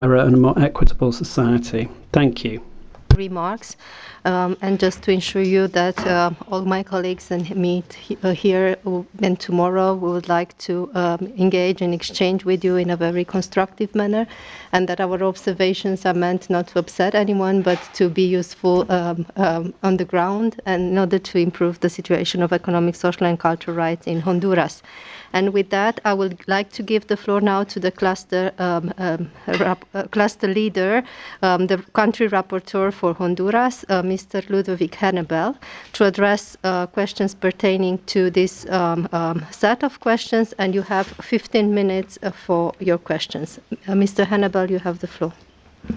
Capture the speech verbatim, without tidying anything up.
and a more equitable society. Thank you. Remarks, um, and just to ensure you that uh, all my colleagues and me he, uh, here and tomorrow we would like to um, engage and exchange with you in a very constructive manner, and that our observations are meant not to upset anyone but to be useful um, um, on the ground and in order to improve the situation of economic, social and cultural rights in Honduras. And with that, I would like to give the floor now to the cluster um, um, rap, uh, cluster leader, um, the country rapporteur for Honduras, uh, Mister Ludovic Hannibal, to address uh, questions pertaining to this um, um, set of questions. And you have fifteen minutes uh, for your questions. Uh, Mister Hannibal, you have the floor.